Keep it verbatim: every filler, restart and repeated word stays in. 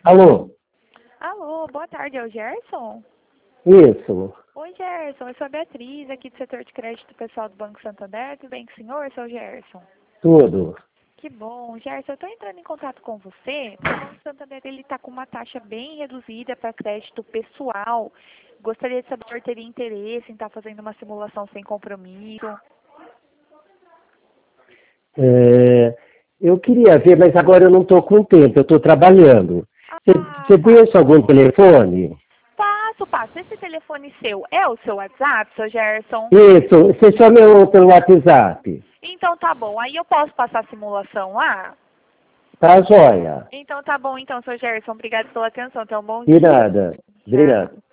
Alô? Alô, boa tarde, é o Gerson? Isso. Oi, Gerson, eu sou a Beatriz, aqui do setor de crédito pessoal do Banco Santander. Tudo bem com o senhor, seu Gerson? Tudo. Que bom. Gerson, eu estou entrando em contato com você. O Banco Santander está com uma taxa bem reduzida para crédito pessoal. Gostaria de saber se o senhor teria interesse em estar fazendo uma simulação sem compromisso. É, eu queria ver, mas agora eu não estou com tempo, eu estou trabalhando. Você Ah, você tá. deixa algum telefone? Passo, passo. Esse telefone seu é o seu WhatsApp, seu Gerson? Isso, você chama eu pelo WhatsApp. Então tá bom. Aí eu posso passar a simulação lá? Tá joia. Então tá bom, então, seu Gerson. Obrigado pela atenção. Tenha um bom De dia. nada. Tchau. Obrigado.